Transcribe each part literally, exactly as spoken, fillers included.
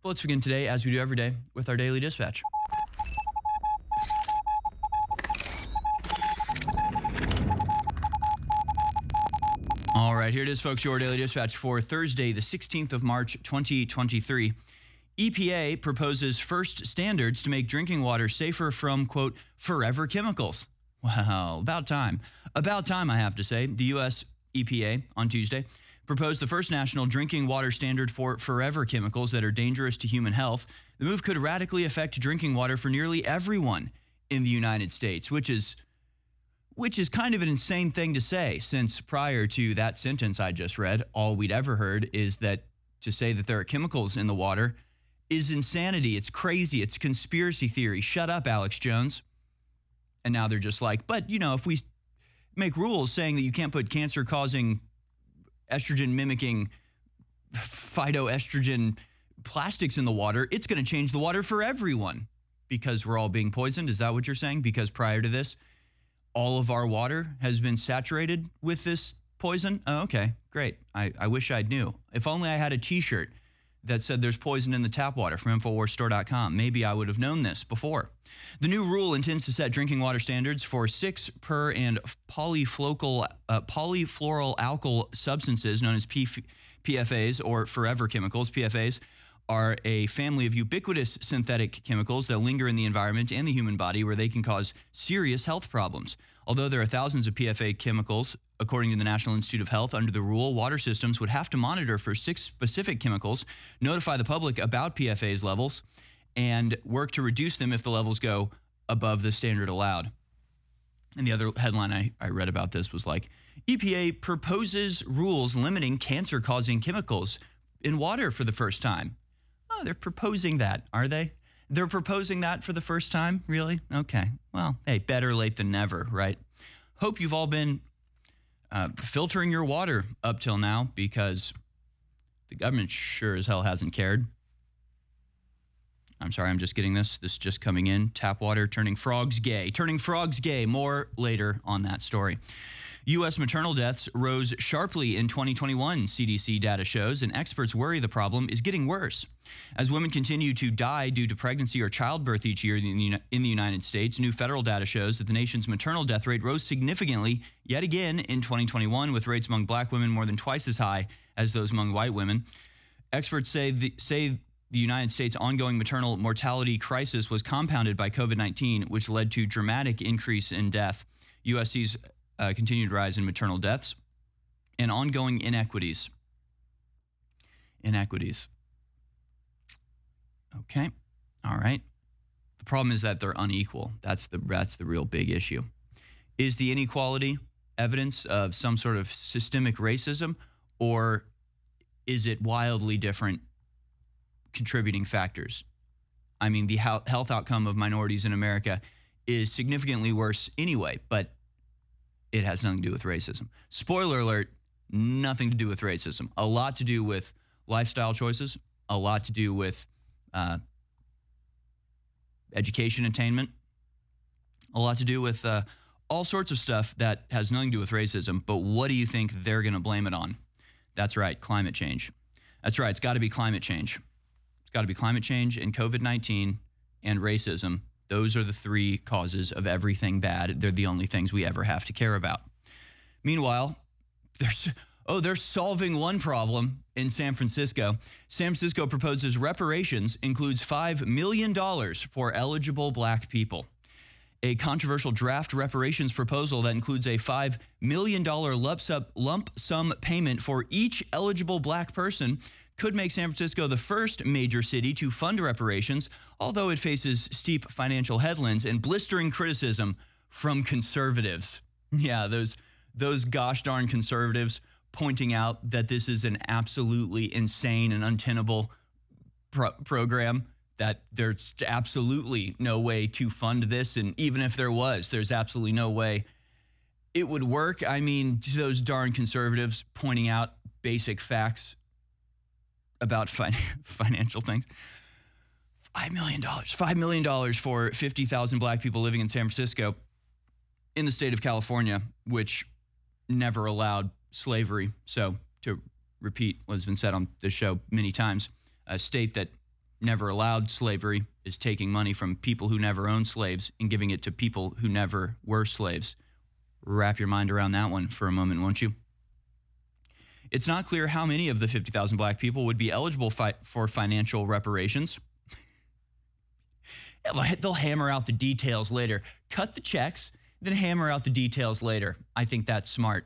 Well, let's begin today, as we do every day, with our daily dispatch. All right, here it is, folks, your daily dispatch for Thursday, the sixteenth of March, twenty twenty-three. E P A proposes first standards to make drinking water safer from, quote, forever chemicals. Wow, about time. About time, I have to say. The U S E P A on Tuesday proposed the first national drinking water standard for forever chemicals that are dangerous to human health. The move could radically affect drinking water for nearly everyone in the United States, which is which is kind of an insane thing to say, since prior to that sentence I just read, all we'd ever heard is that to say that there are chemicals in the water is insanity. It's crazy. It's a conspiracy theory. Shut up, Alex Jones. And now they're just like, but, you know, if we make rules saying that you can't put cancer-causing, estrogen-mimicking, phytoestrogen plastics in the water, it's going to change the water for everyone because we're all being poisoned. Is that what you're saying? Because prior to this, all of our water has been saturated with this poison? Oh, okay, great. I, I wish I knew. If only I had a T-shirt that said there's poison in the tap water from Infowars Store dot com. Maybe I would have known this before. The new rule intends to set drinking water standards for six per and polyflocal, uh, polyfluoroalkyl substances known as P F As or forever chemicals. P F As are a family of ubiquitous synthetic chemicals that linger in the environment and the human body where they can cause serious health problems. Although there are thousands of P F A chemicals, according to the National Institute of Health, under the rule, water systems would have to monitor for six specific chemicals, notify the public about P F A's levels, and work to reduce them if the levels go above the standard allowed. And the other headline I, I read about this was like, E P A proposes rules limiting cancer-causing chemicals in water for the first time. Oh, they're proposing that, are they? They're proposing that for the first time? Really? Okay. Well, hey, better late than never, right? Hope you've all been uh, filtering your water up till now, because the government sure as hell hasn't cared. I'm sorry, I'm just getting this. This is just coming in. Tap water turning frogs gay. Turning frogs gay. More later on that story. U S maternal deaths rose sharply in twenty twenty-one, C D C data shows, and experts worry the problem is getting worse. As women continue to die due to pregnancy or childbirth each year in the, in the United States, new federal data shows that the nation's maternal death rate rose significantly yet again in twenty twenty-one, with rates among black women more than twice as high as those among white women. Experts say the, say the United States' ongoing maternal mortality crisis was compounded by COVID nineteen, which led to dramatic increase in death. U S C's Uh, continued rise in maternal deaths, and ongoing inequities. Inequities. Okay. All right. The problem is that they're unequal. That's the that's the real big issue. Is the inequality evidence of some sort of systemic racism, or is it wildly different contributing factors? I mean, the health outcome of minorities in America is significantly worse anyway, but it has nothing to do with racism. Spoiler alert, nothing to do with racism. A lot to do with lifestyle choices, a lot to do with uh, education attainment, a lot to do with uh, all sorts of stuff that has nothing to do with racism. But what do you think they're going to blame it on? That's right, climate change. That's right, it's got to be climate change. It's got to be climate change and COVID nineteen and racism. Those are the three causes of everything bad. They're the only things we ever have to care about. Meanwhile, there's oh, they're solving one problem in San Francisco. San Francisco proposes reparations includes five million dollars for eligible black people. A controversial draft reparations proposal that includes a five million dollars lump sum, lump sum payment for each eligible black person could make San Francisco the first major city to fund reparations, although it faces steep financial headwinds and blistering criticism from conservatives. Yeah, those those gosh darn conservatives pointing out that this is an absolutely insane and untenable pro- program, that there's absolutely no way to fund this, and even if there was, there's absolutely no way it would work. I mean, those darn conservatives pointing out basic facts about fin- financial things. five million dollars. five million dollars for fifty thousand black people living in San Francisco in the state of California, which never allowed slavery. So to repeat what has been said on this show many times, a state that never allowed slavery is taking money from people who never owned slaves and giving it to people who never were slaves. Wrap your mind around that one for a moment, won't you? It's not clear how many of the fifty thousand black people would be eligible fi- for financial reparations. They'll hammer out the details later. Cut the checks, then hammer out the details later. I think that's smart.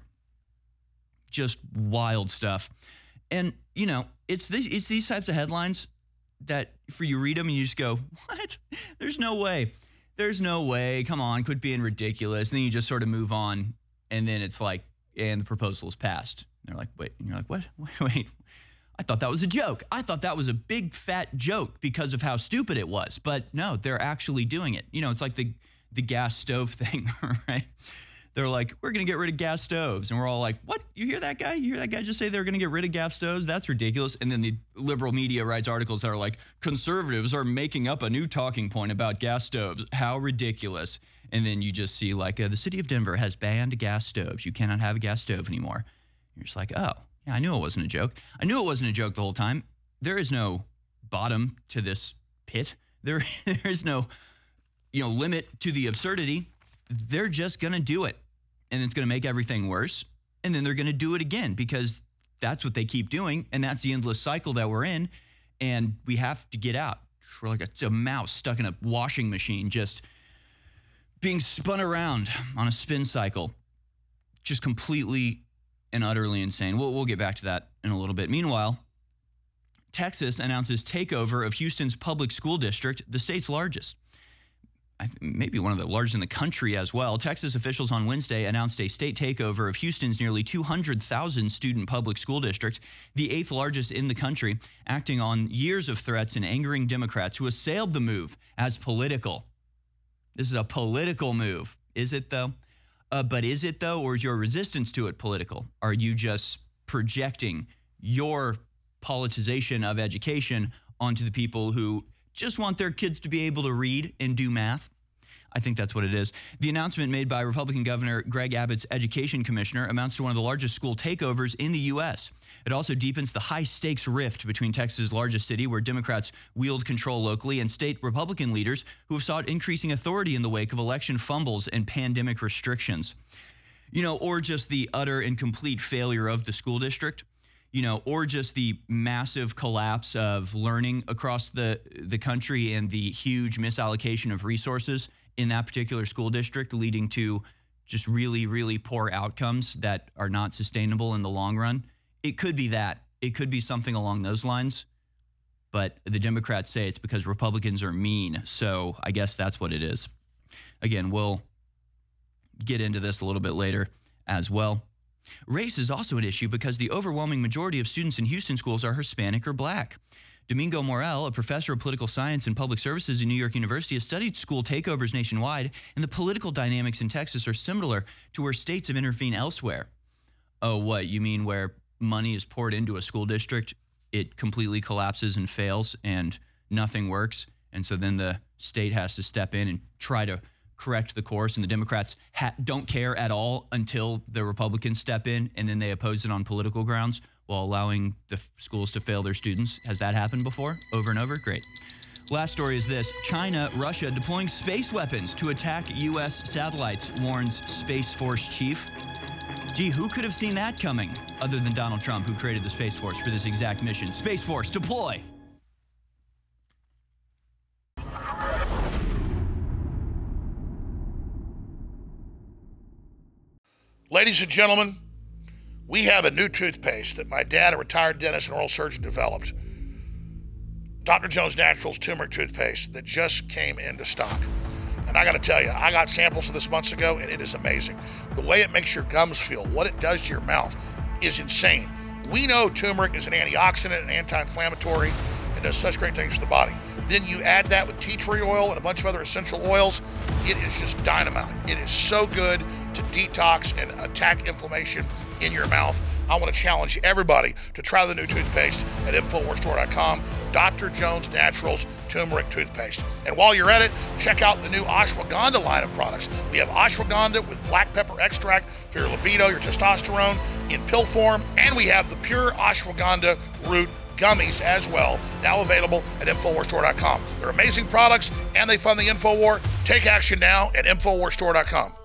Just wild stuff. And, you know, it's, this, it's these types of headlines that for you read them and you just go, what? There's no way. There's no way. Come on, quit being ridiculous. And then you just sort of move on. And then it's like, and the proposal is passed. They're like, wait. And you're like, what? Wait, wait. I thought that was a joke. I thought that was a big fat joke because of how stupid it was. But no, they're actually doing it. You know, it's like the, the gas stove thing, right? They're like, we're going to get rid of gas stoves. And we're all like, what? You hear that guy? You hear that guy just say they're going to get rid of gas stoves? That's ridiculous. And then the liberal media writes articles that are like, conservatives are making up a new talking point about gas stoves. How ridiculous. And then you just see like, uh, the city of Denver has banned gas stoves. You cannot have a gas stove anymore. You're just like, oh, yeah, I knew it wasn't a joke. I knew it wasn't a joke the whole time. There is no bottom to this pit. There, there is no, you know, limit to the absurdity. They're just going to do it. And it's going to make everything worse. And then they're going to do it again because that's what they keep doing. And that's the endless cycle that we're in. And we have to get out. We're like a, a mouse stuck in a washing machine, just being spun around on a spin cycle. Just completely and utterly insane. We'll, we'll get back to that in a little bit. Meanwhile, Texas announces takeover of Houston's public school district, the state's largest. I th- maybe one of the largest in the country as well. Texas officials on Wednesday announced a state takeover of Houston's nearly two hundred thousand student public school district, the eighth largest in the country, acting on years of threats and angering Democrats who assailed the move as political. This is a political move. Is it, though? Uh, but is it, though, or is your resistance to it political? Are you just projecting your politicization of education onto the people who just want their kids to be able to read and do math? I think that's what it is. The announcement made by Republican Governor Greg Abbott's education commissioner amounts to one of the largest school takeovers in the U S. It also deepens the high-stakes rift between Texas' largest city, where Democrats wield control locally, and state Republican leaders who have sought increasing authority in the wake of election fumbles and pandemic restrictions. You know, or just the utter and complete failure of the school district. You know, or just the massive collapse of learning across the, the country and the huge misallocation of resources in that particular school district, leading to just really, really poor outcomes that are not sustainable in the long run. It could be that. It could be something along those lines. But the Democrats say it's because Republicans are mean. So I guess that's what it is. Again, we'll get into this a little bit later as well. Race is also an issue because the overwhelming majority of students in Houston schools are Hispanic or black. Domingo Morel, a professor of political science and public services at New York University, has studied school takeovers nationwide, and the political dynamics in Texas are similar to where states have intervened elsewhere. Oh, what? You mean where money is poured into a school district, it completely collapses and fails, and nothing works, and so then the state has to step in and try to correct the course, and the Democrats ha- don't care at all until the Republicans step in, and then they oppose it on political grounds while allowing the f- schools to fail their students. Has that happened before? Over and over? Great. Last story is this. China, Russia deploying space weapons to attack U S satellites, warns Space Force chief. Gee, who could have seen that coming other than Donald Trump, who created the Space Force for this exact mission? Space Force, deploy! Ladies and gentlemen, we have a new toothpaste that my dad, a retired dentist and oral surgeon, developed. Doctor Jones Naturals Turmeric Toothpaste that just came into stock. And I got to tell you, I got samples of this months ago, and it is amazing. The way it makes your gums feel, what it does to your mouth, is insane. We know turmeric is an antioxidant and anti-inflammatory and does such great things for the body. Then you add that with tea tree oil and a bunch of other essential oils. It is just dynamite. It is so good to detox and attack inflammation in your mouth. I want to challenge everybody to try the new toothpaste at Infowars Store dot com, Doctor Jones Naturals Turmeric Toothpaste. And while you're at it, check out the new ashwagandha line of products. We have ashwagandha with black pepper extract for your libido, your testosterone in pill form, and we have the pure ashwagandha root gummies as well, now available at Infowars Store dot com. They're amazing products, and they fund the InfoWar. Take action now at Infowars Store dot com.